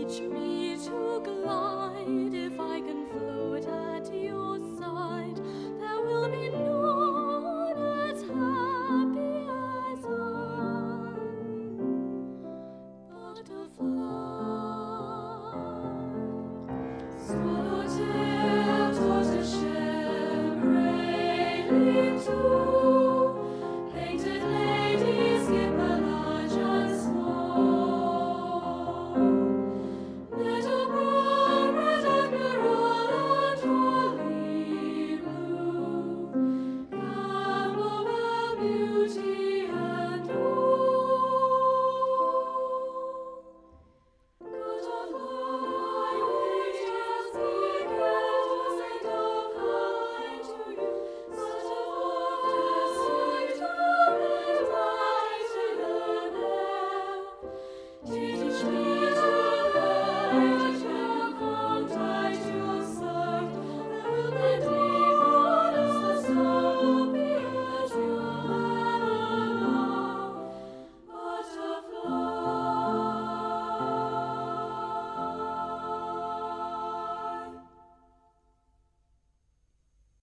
Teach me to glide if I can float at your side. There will be none as happy as I, but a fly. Swallowtail, tortoiseshell, grey-leaved